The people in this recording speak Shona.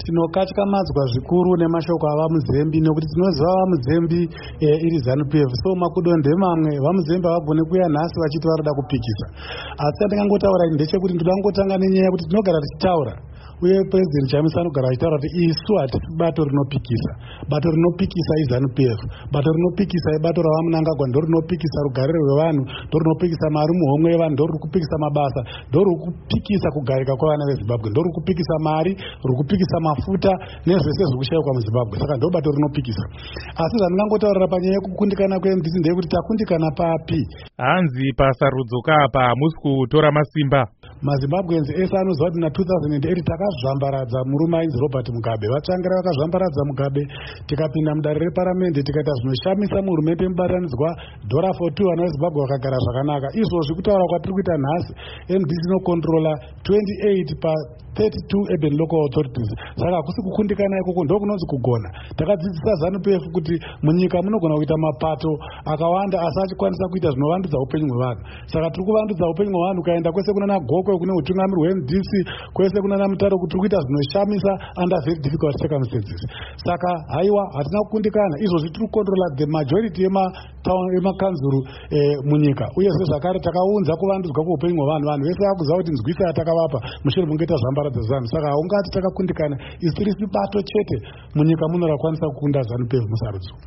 Tinokatyamadzwa zvikuru nemashoko avaMuzembi nekuti tinoziva vaMuzembi iri ZANU-PF. So makudonde mamwe vaMuzembi havagone kuuya nhasi vachiti varida kupikisa. Asi chandingangotaura ndechekuti ndoda kungotanga nenyaya yekuti tinogara tichitaura uye President Chamisa anogara achitaura kuti isu hatisi bato rinopikisa. Bato rinopikisa iZANU-PF. Bato rinopikisa ibato ravaMunangagwa ndo rinopikisa rugariro rwevanhu, ndo rinopikisa mari muhomwe yevanhu, ndo ririkupikisa mabasa, ndo ririkupikisa kugarika kwevana veZimbabwe, ndo ririkupikisa mari, ririkupikisa mafuta nezvese zvirikushayikwa muZimbabwe. Saka ndo bato rinopikisa. Asi zvandingangotaurira panyaya yekukundikana kweMDC ndeyekuti takundikana papi. Hanzi pasarudzoka apa hamusi kutora masimba. MaZimbabweans ese anoziva kuti na2008 takazvambaradza murume ainzi Robert Mugabe. Vatsvangira vakazvambaradza Mugabe, tikapinda mudare reparamende tikaita zvinoshamisa muhurumende mubatanidzwa $4 vana veZimbabwe vakagara zvakanaka. Izvozvi kutaura kwatiri kuita nhasi, MDC inokontrola 28 pa32 urban local authorities. Saka hakusi kukundikana ikoko, ndokunonzi kugona. Takadzidzisa ZANU-PF kuti munyika munogona kuita mapato akawanda asi achikwanisa kuita zvinovandudza upenyu hwevanhu. Saka tiri kuvandudza upenyu hwevanhu, ukaenda kwese kuna Gokwe, kune utungamiri hweMDC, kwese kuna Mutaro, kuti tiri kuita zvinoshamisa under very difficult circumstances. Saka haiwa hatina kukundikana, izvozvi tiri kukontrola the majority yemakanzuru munyika. Uyezve zvakare takaunza kuvandudzwa kweupenyu hwevanhu. Vanhu vese vakuziva kuti nzwisa yatakavapa mushure mekunge tazvambaradza ZANU. Saka haungati takakundikana, isi tiri bato chete munyika muno rakwanisa kukunda ZANU-PF musarudzo.